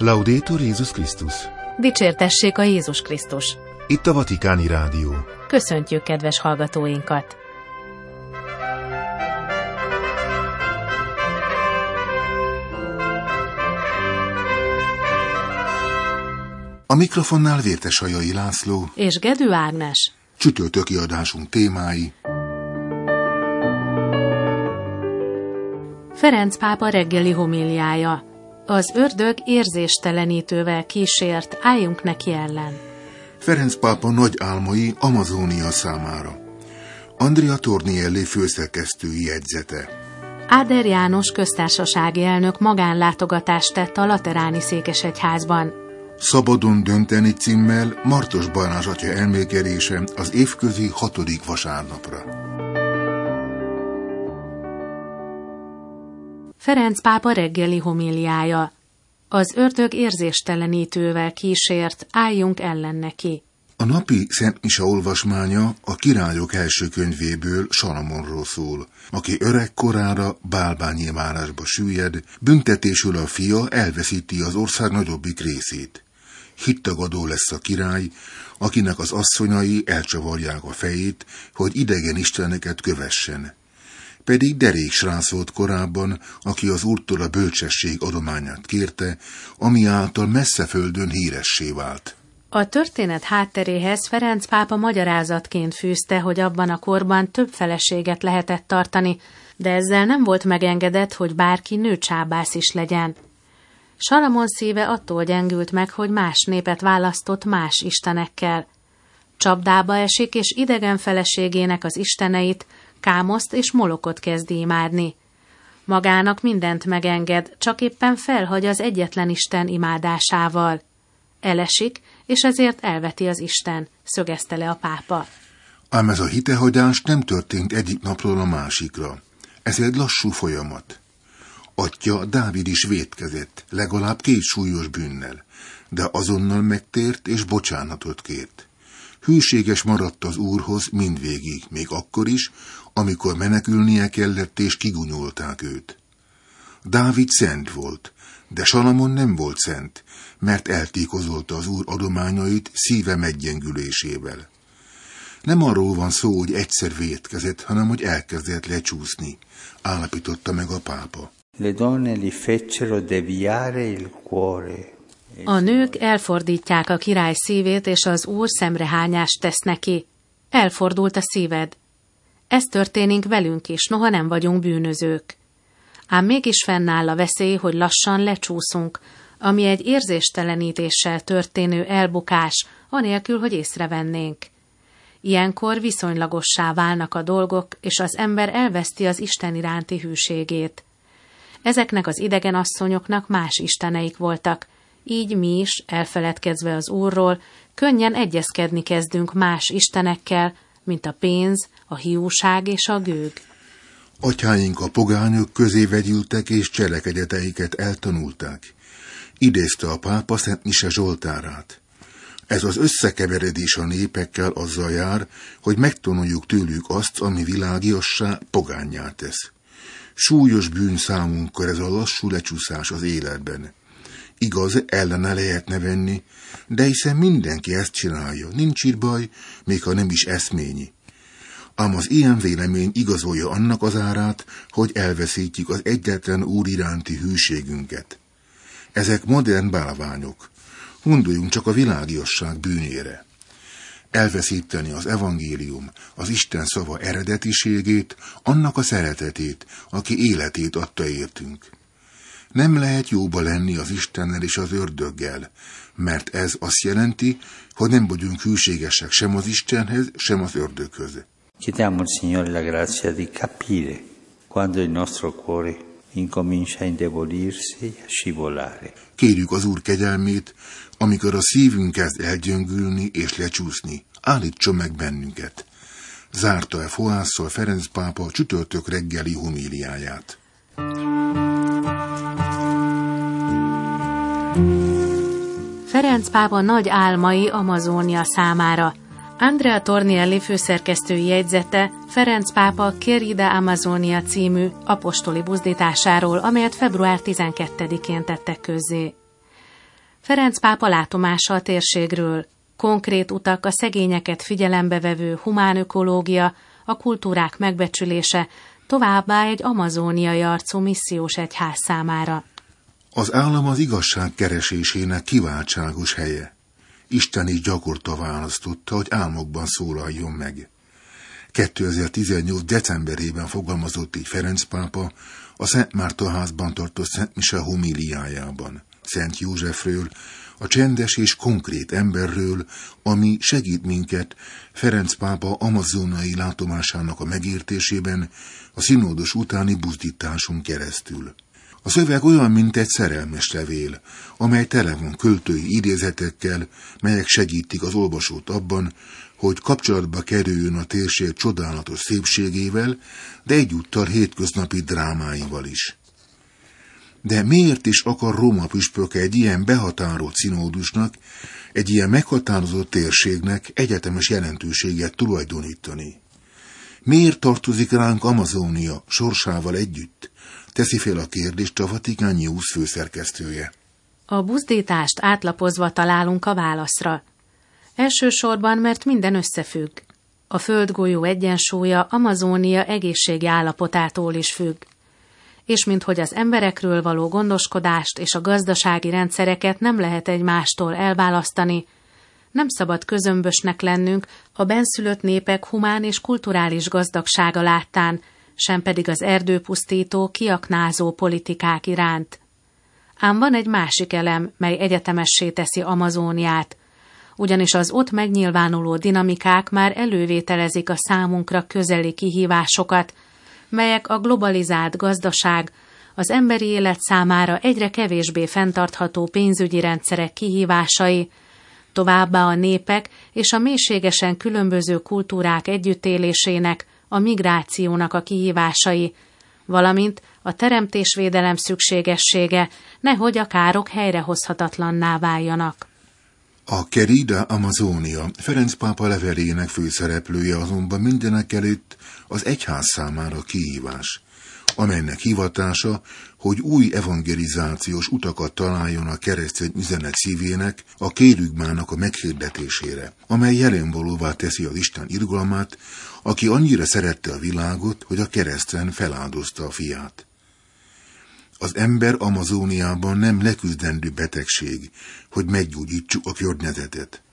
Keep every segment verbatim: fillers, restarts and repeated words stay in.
Laudetur Jézus Krisztus! Dicsértessék a Jézus Krisztus! Itt a Vatikáni Rádió. Köszöntjük kedves hallgatóinkat! A mikrofonnál Vértesajai László és Gedő Ágnes. Csütörtöki adásunk témái: Ferenc pápa reggeli homíliája. Az ördög érzéstelenítővel kísért, álljunk neki ellen. Ferenc pápa nagy álmai Amazónia számára. Andrea Tornielli főszerkesztői jegyzete. Áder János köztársasági elnök magánlátogatást tett a Lateráni Székesegyházban. Szabadon dönteni címmel Martos Balázs atya elmélkedése az évközi hatodik vasárnapra. Ferenc pápa reggeli homíliája. Az ördög érzéstelenítővel kísért, álljunk ellen neki. A napi Szent Mise olvasmánya a Királyok első könyvéből, Salamonról szól, aki öreg korára bálványimádásba süllyed, büntetésül a fia elveszíti az ország nagyobbik részét. Hittagadó lesz a király, akinek az asszonyai elcsavarják a fejét, hogy idegen isteneket kövessen. Pedig derék srác volt korábban, aki az Úrtól a bölcsesség adományát kérte, ami által messze földön híressé vált. A történet hátteréhez Ferenc pápa magyarázatként fűzte, hogy abban a korban több feleséget lehetett tartani, de ezzel nem volt megengedett, hogy bárki nőcsábász is legyen. Salamon szíve attól gyengült meg, hogy más népet választott más istenekkel. Csapdába esik, és idegen feleségének az isteneit, Kámoszt és Molokot kezdi imádni. Magának mindent megenged, csak éppen felhagy az egyetlen Isten imádásával. Elesik, és ezért elveti az Isten, szögezte le a pápa. Ám ez a hitehagyás nem történt egyik napról a másikra. Ez egy lassú folyamat. Atya Dávid is vétkezett, legalább két súlyos bűnnel, de azonnal megtért és bocsánatot kért. Hűséges maradt az Úrhoz mindvégig, még akkor is, amikor menekülnie kellett és kigunyolták őt. Dávid szent volt, de Salamon nem volt szent, mert eltékozolta az Úr adományait szíve meggyengülésével. Nem arról van szó, hogy egyszer vétkezett, hanem hogy elkezdett lecsúszni, állapította meg a pápa. Le donne gli fecero deviare il cuore. A nők elfordítják a király szívét, és az Úr szemrehányást tesz neki. Elfordult a szíved. Ez történik velünk is, noha nem vagyunk bűnözők. Ám mégis fennáll a veszély, hogy lassan lecsúszunk, ami egy érzéstelenítéssel történő elbukás, anélkül, hogy észrevennénk. Ilyenkor viszonylagossá válnak a dolgok, és az ember elveszti az Isten iránti hűségét. Ezeknek az idegen asszonyoknak más isteneik voltak, így mi is, elfeledkezve az Úrról, könnyen egyezkedni kezdünk más istenekkel, mint a pénz, a hiúság és a gőg. Atyáink a pogányok közé vegyültek és cselekedeteiket eltanulták. Idézte a pápa Szent Mise Zsoltárát. Ez az összekeveredés a népekkel azzal jár, hogy megtanuljuk tőlük azt, ami világiassá, pogánnyá tesz. Súlyos bűn számunkra ez a lassú lecsúszás az életben. Igaz, ellene lehetne venni, de hiszen mindenki ezt csinálja, nincs itt baj, még ha nem is eszményi. Ám az ilyen vélemény igazolja annak az árát, hogy elveszítjük az egyetlen Úr iránti hűségünket. Ezek modern bálványok. Gondoljunk csak a világiasság bűnére. Elveszíteni az evangélium, az Isten szava eredetiségét, annak a szeretetét, aki életét adta értünk. Nem lehet jóba lenni az Istennel és az ördöggel, mert ez azt jelenti, hogy nem vagyunk hűségesek sem az Istenhez, sem az ördöghöz. Chiediamo al Signore la grazia di capire quando il nostro cuore incomincia a indebolirsi e a scivolare. Kérjük az Úr kegyelmét, amikor a szívünk kezd elgyöngülni és lecsúszni, állítson meg bennünket. Zárta e fohásszal Ferenc pápa csütörtök reggeli homíliáját. Ferenc pápa nagy álmai Amazónia számára. Andrea Tornielli főszerkesztői jegyzete Ferenc pápa Querida Amazonia című apostoli buzdításáról, amelyet február tizenkettedikén tettek közzé. Ferenc pápa látomása a térségről, konkrét utak, a szegényeket figyelembe vevő humán ökológia, a kultúrák megbecsülése, továbbá egy amazóniai arcú missziós egyház számára. Az állam az igazság keresésének kiváltságos helye. Isten is gyakorta választotta, hogy álmokban szólaljon meg. kétezer-tizennyolc. decemberében fogalmazott így Ferenc pápa a Szent Márton házban tartott Szent Mise homíliájában Szent Józsefről, a csendes és konkrét emberről, ami segít minket Ferenc pápa amazonai látomásának a megértésében a színódus utáni buzdításon keresztül. A szöveg olyan, mint egy szerelmes levél, amely tele van költői idézetekkel, melyek segítik az olvasót abban, hogy kapcsolatba kerüljön a térség csodálatos szépségével, de egyúttal hétköznapi drámáival is. De miért is akar Róma püspöke egy ilyen behatárolt színódusnak, egy ilyen meghatározott térségnek egyetemes jelentőséget tulajdonítani? Miért tartozik ránk Amazónia sorsával együtt? Teszi fel a kérdést a Vatican News főszerkesztője. A buzdítást átlapozva találunk a válaszra. Elsősorban, mert minden összefügg. A földgolyó egyensúlya Amazónia egészségi állapotától is függ. És minthogy az emberekről való gondoskodást és a gazdasági rendszereket nem lehet egymástól elválasztani, nem szabad közömbösnek lennünk a bennszülött népek humán és kulturális gazdagsága láttán, sem pedig az erdőpusztító, kiaknázó politikák iránt. Ám van egy másik elem, mely egyetemessé teszi Amazóniát, ugyanis az ott megnyilvánuló dinamikák már elővételezik a számunkra közeli kihívásokat, melyek a globalizált gazdaság, az emberi élet számára egyre kevésbé fenntartható pénzügyi rendszerek kihívásai, továbbá a népek és a mélységesen különböző kultúrák együttélésének, a migrációnak a kihívásai, valamint a teremtésvédelem szükségessége, nehogy a károk helyrehozhatatlanná váljanak. A Querida Amazonia Ferenc pápa levelének főszereplője azonban mindenekelőtt az egyház számára kihívás, amelynek hivatása, hogy új evangelizációs utakat találjon a keresztény üzenet szívének, a kérügmának a meghirdetésére, amely jelenvalóvá teszi az Isten irgalmát, aki annyira szerette a világot, hogy a kereszten feláldozta a fiát. Az ember Amazóniában nem leküzdendő betegség, hogy meggyógyítsuk a környezetet.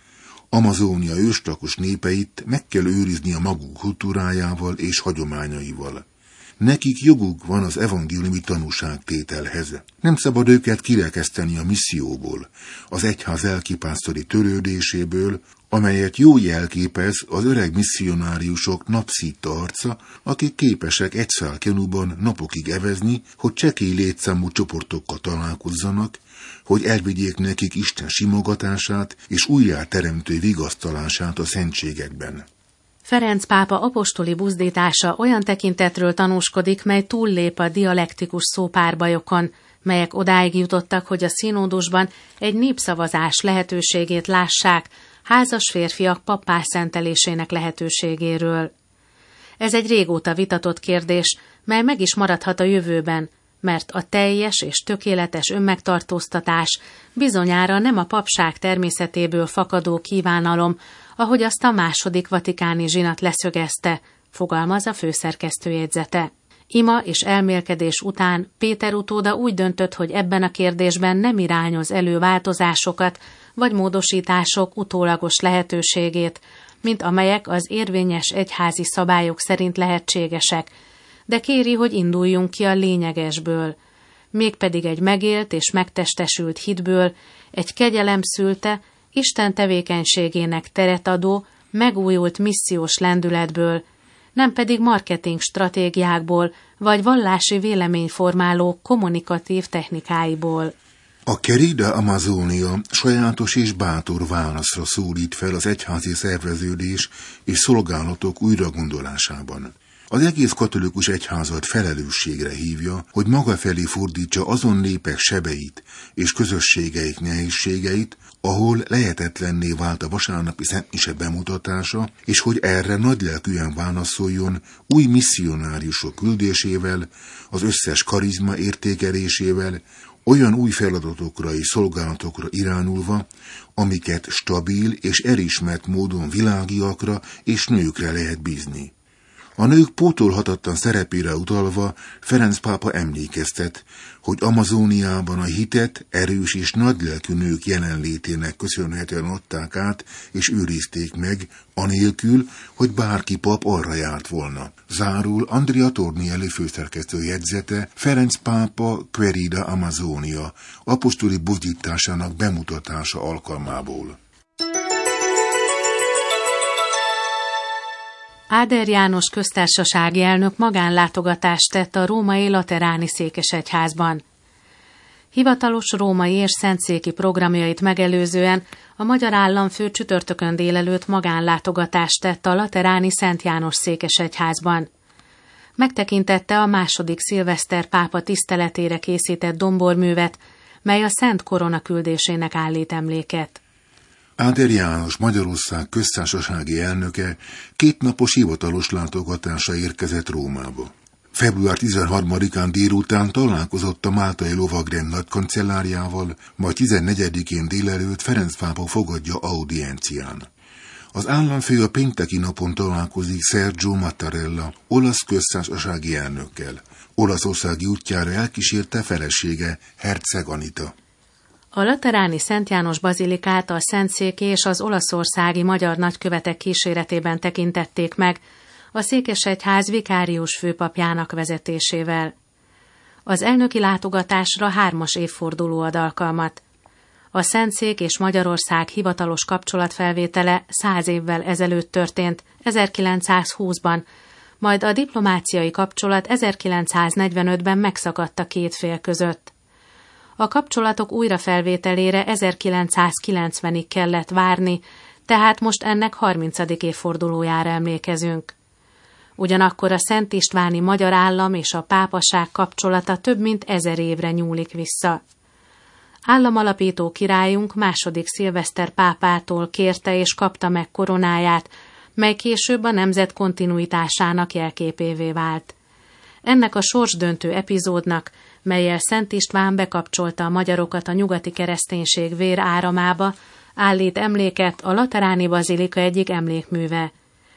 Amazónia őslakos népeit meg kell őrizni a maguk kultúrájával és hagyományaival. Nekik joguk van az evangéliumi tanúságtételhez. Nem szabad őket kirekeszteni a misszióból, az egyház elkipásztori törődéséből, amelyet jó jelképez az öreg misszionáriusok napszítta arca, akik képesek egy szál kenúban napokig evezni, hogy csekély létszámú csoportokkal találkozzanak, hogy elvigyék nekik Isten simogatását és újjáteremtő vigasztalását a szentségekben. Ferenc pápa apostoli buzdítása olyan tekintetről tanúskodik, mely túllép a dialektikus szópárbajokon, melyek odáig jutottak, hogy a színódusban egy népszavazás lehetőségét lássák, házas férfiak pappá szentelésének lehetőségéről. Ez egy régóta vitatott kérdés, mely meg is maradhat a jövőben, mert a teljes és tökéletes önmegtartóztatás bizonyára nem a papság természetéből fakadó kívánalom, ahogy azt a második vatikáni zsinat leszögezte, fogalmaz a főszerkesztő jegyzete. Ima és elmélkedés után Péter utóda úgy döntött, hogy ebben a kérdésben nem irányoz elő változásokat vagy módosítások utólagos lehetőségét, mint amelyek az érvényes egyházi szabályok szerint lehetségesek, de kéri, hogy induljunk ki a lényegesből, mégpedig egy megélt és megtestesült hitből, egy kegyelem szülte, Isten tevékenységének teret adó, megújult missziós lendületből, nem pedig marketing stratégiákból, vagy vallási véleményformáló kommunikatív technikáiból. A Querida Amazonia sajátos és bátor válaszra szólít fel az egyházi szerveződés és szolgálatok újragondolásában. Az egész katolikus egyházat felelősségre hívja, hogy maga felé fordítsa azon népek sebeit és közösségeik nehézségeit, ahol lehetetlenné vált a vasárnapi szentmise bemutatása, és hogy erre nagylelkűen válaszoljon új misszionáriusok küldésével, az összes karizma értékelésével, olyan új feladatokra és szolgálatokra irányulva, amiket stabil és elismert módon világiakra és nőkre lehet bízni. A nők pótolhatatlan szerepére utalva Ferenc pápa emlékeztet, hogy Amazóniában a hitet erős és nagylelkű nők jelenlétének köszönhetően adták át és őrizték meg, anélkül, hogy bárki pap arra járt volna. Zárul Andrea Tornielli főszerkesztő jegyzete Ferenc pápa Querida Amazonia apostoli buzdításának bemutatása alkalmából. Áder János köztársasági elnök magánlátogatást tett a római Lateráni székesegyházban. Hivatalos római és szentszéki programjait megelőzően a magyar államfő csütörtökön délelőtt magánlátogatást tett a Lateráni Szent János székesegyházban. Megtekintette a második szilveszter pápa tiszteletére készített domborművet, mely a Szent Korona küldésének állít emléket. Áder János Magyarország köztársasági elnöke kétnapos hivatalos látogatásra érkezett Rómába. február tizenharmadikán délután találkozott a máltai lovagrend nagykancelláriával, majd tizennegyedikén délelőtt Ferenc pápa fogadja audiencián. Az államfő a pénteki napon találkozik Sergio Mattarella, olasz köztársasági elnökkel. Olaszországi útjára elkísérte felesége, Herceg Anita. A lateráni Szent János bazilikát a szentszéki és az olaszországi magyar nagykövetek kíséretében tekintették meg, a székesegyház vikárius főpapjának vezetésével. Az elnöki látogatásra hármas évforduló ad alkalmat. A szentszék és Magyarország hivatalos kapcsolatfelvétele száz évvel ezelőtt történt, ezerkilencszázhúszban, majd a diplomáciai kapcsolat ezerkilencszáznegyvenötben megszakadt a két fél között. A kapcsolatok újrafelvételére ezerkilencszázkilencvenig kellett várni, tehát most ennek harmincadik évfordulójára emlékezünk. Ugyanakkor a Szent Istváni magyar állam és a pápaság kapcsolata több mint ezer évre nyúlik vissza. Államalapító királyunk második szilveszter pápától kérte és kapta meg koronáját, mely később a nemzet kontinuitásának jelképévé vált. Ennek a sorsdöntő epizódnak, mellyel Szent István bekapcsolta a magyarokat a nyugati kereszténység vér áramába, állít emléket a Lateráni bazilika egyik emlékműve.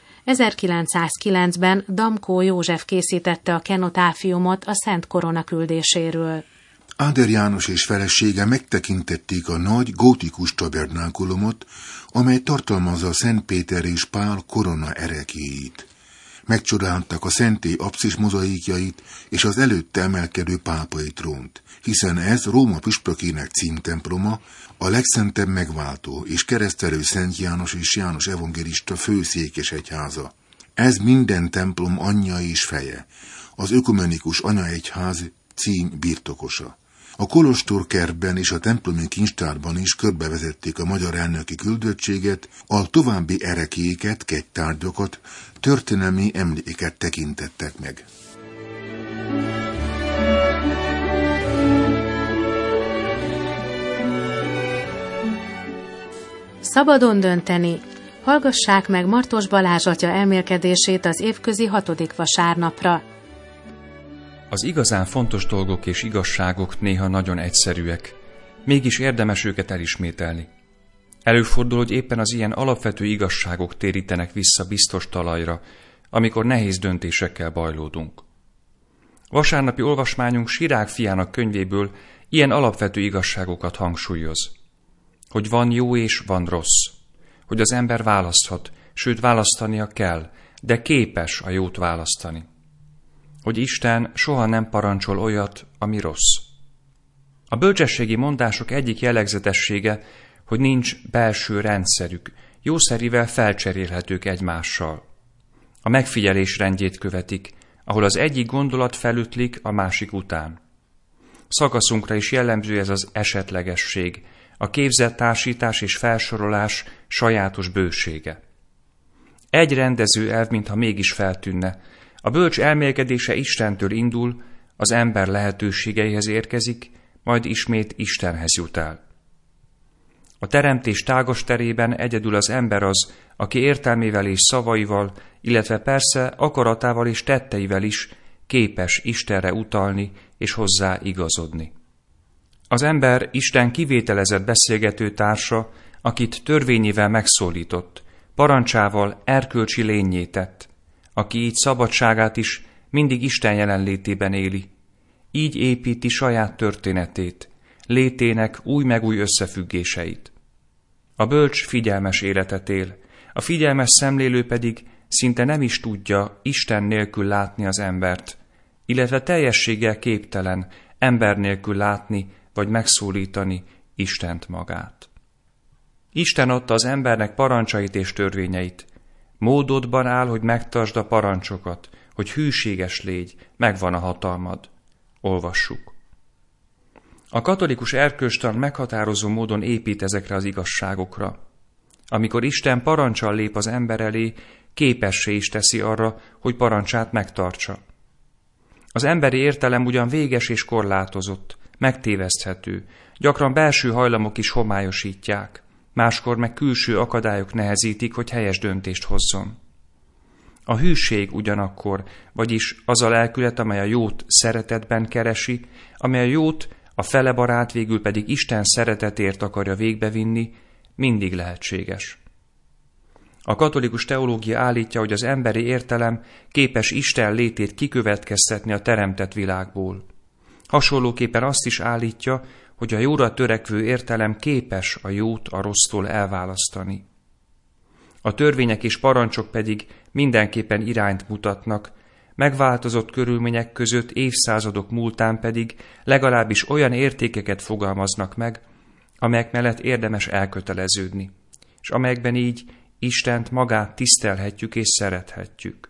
ezerkilencszázkilencben Damkó József készítette a kenotáfiumot a Szent Korona küldéséről. Áder János és felesége megtekintették a nagy gótikus tabernákulumot, amely tartalmazza Szent Péter és Pál korona ereklyéit. Megcsodáltak a szentély apszis mozaikjait és az előtte emelkedő pápai trónt, hiszen ez Róma püspökének címtemploma, a legszentebb megváltó és keresztelő Szent János és János evangélista főszékesegyháza. Ez minden templom anyja és feje, az ökumenikus anyaegyház cím birtokosa. A kolostorkertben és a templomi kincstárban is körbevezették a magyar elnöki küldöttséget, a további ereklyéket, kegytárgyakat, történelmi emléket tekintettek meg. Szabadon dönteni. Hallgassák meg Martos Balázs atya elmélkedését az évközi hatodik vasárnapra. Az igazán fontos dolgok és igazságok néha nagyon egyszerűek, mégis érdemes őket elismételni. Előfordul, hogy éppen az ilyen alapvető igazságok térítenek vissza biztos talajra, amikor nehéz döntésekkel bajlódunk. Vasárnapi olvasmányunk Sirák fiának könyvéből ilyen alapvető igazságokat hangsúlyoz. Hogy van jó és van rossz. Hogy az ember választhat, sőt választania kell, de képes a jót választani. Hogy Isten soha nem parancsol olyat, ami rossz. A bölcsességi mondások egyik jellegzetessége, hogy nincs belső rendszerük, jószerivel felcserélhetők egymással. A megfigyelés rendjét követik, ahol az egyik gondolat felütlik a másik után. Szakaszunkra is jellemző ez az esetlegesség, a képzett társítás és felsorolás sajátos bősége. Egy rendező elv, mintha mégis feltűnne. A bölcs elmélkedése Istentől indul, az ember lehetőségeihez érkezik, majd ismét Istenhez jut el. A teremtés tágas terében egyedül az ember az, aki értelmével és szavaival, illetve persze akaratával és tetteivel is képes Istenre utalni és hozzá igazodni. Az ember Isten kivételezett beszélgető társa, akit törvényével megszólított, parancsával erkölcsi lénnyé tett, aki így szabadságát is mindig Isten jelenlétében éli. Így építi saját történetét, létének új meg új összefüggéseit. A bölcs figyelmes életet él, a figyelmes szemlélő pedig szinte nem is tudja Isten nélkül látni az embert, illetve teljességgel képtelen ember nélkül látni vagy megszólítani Istent magát. Isten adta az embernek parancsait és törvényeit. Módodban áll, hogy megtartsd a parancsokat, hogy hűséges légy, megvan a hatalmad. Olvassuk. A katolikus erkölcstan meghatározó módon épít ezekre az igazságokra. Amikor Isten parancsal lép az ember elé, képessé is teszi arra, hogy parancsát megtartsa. Az emberi értelem ugyan véges és korlátozott, megtéveszthető, gyakran belső hajlamok is homályosítják, máskor meg külső akadályok nehezítik, hogy helyes döntést hozzon. A hűség ugyanakkor, vagyis az a lelkület, amely a jót szeretetben keresi, amely a jót, a fele barát végül pedig Isten szeretetért akarja végbevinni, mindig lehetséges. A katolikus teológia állítja, hogy az emberi értelem képes Isten létét kikövetkeztetni a teremtett világból. Hasonlóképpen azt is állítja, hogy a jóra törekvő értelem képes a jót a rossztól elválasztani. A törvények és parancsok pedig mindenképpen irányt mutatnak, megváltozott körülmények között évszázadok múltán pedig legalábbis olyan értékeket fogalmaznak meg, amelyek mellett érdemes elköteleződni, és amelyekben így Istent magát tisztelhetjük és szerethetjük.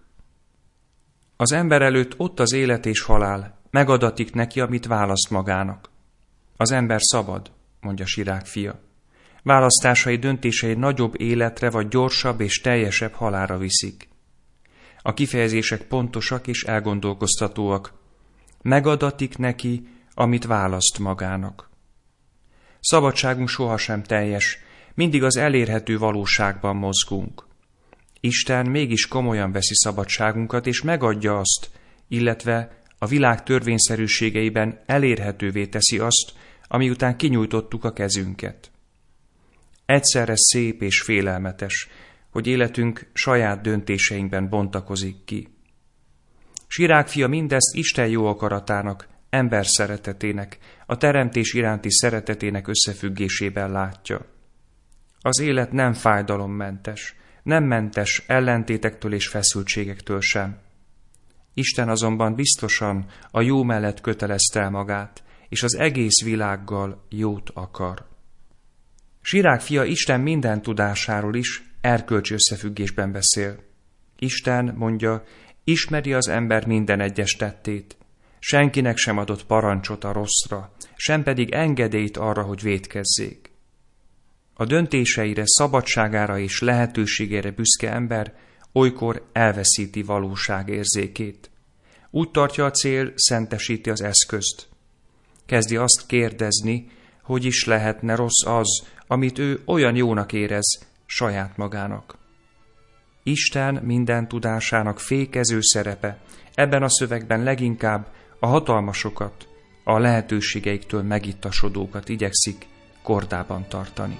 Az ember előtt ott az élet és halál, megadatik neki, amit választ magának. Az ember szabad, mondja Sirák fia. Választásai, döntései nagyobb életre vagy gyorsabb és teljesebb halálra viszik. A kifejezések pontosak és elgondolkoztatóak. Megadatik neki, amit választ magának. Szabadságunk sohasem teljes, mindig az elérhető valóságban mozgunk. Isten mégis komolyan veszi szabadságunkat, és megadja azt, illetve a világ törvényszerűségeiben elérhetővé teszi azt, ami után kinyújtottuk a kezünket. Egyszerre szép és félelmetes, hogy életünk saját döntéseinkben bontakozik ki. Sirák fia mindezt Isten jó akaratának, ember szeretetének, a teremtés iránti szeretetének összefüggésében látja. Az élet nem fájdalommentes, nem mentes ellentétektől és feszültségektől sem. Isten azonban biztosan a jó mellett kötelezte el magát, és az egész világgal jót akar. Sirák fia Isten minden tudásáról is erkölcsi összefüggésben beszél. Isten, mondja, ismeri az ember minden egyes tettét, senkinek sem adott parancsot a rosszra, sem pedig engedélyt arra, hogy vétkezzék. A döntéseire, szabadságára és lehetőségére büszke ember olykor elveszíti valóságérzékét. Úgy tartja a cél, szentesíti az eszközt. Kezdi azt kérdezni, hogy is lehetne rossz az, amit ő olyan jónak érez saját magának. Isten minden tudásának fékező szerepe ebben a szövegben leginkább a hatalmasokat, a lehetőségeiktől megittasodókat igyekszik kordában tartani.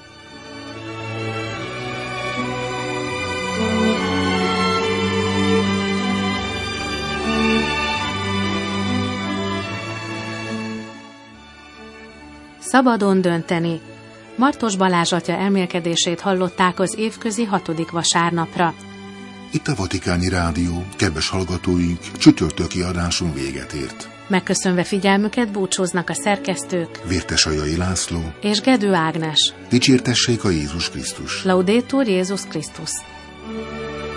Szabadon dönteni. Martos Balázs atya elmélkedését hallották az évközi hatodik vasárnapra. Itt a Vatikáni Rádió, kedves hallgatóink, csütörtöki adásunk véget ért. Megköszönve figyelmüket búcsúznak a szerkesztők Vértesajai László és Gedő Ágnes. Dicsértessék a Jézus Krisztus. Laudetur Jézus Krisztus.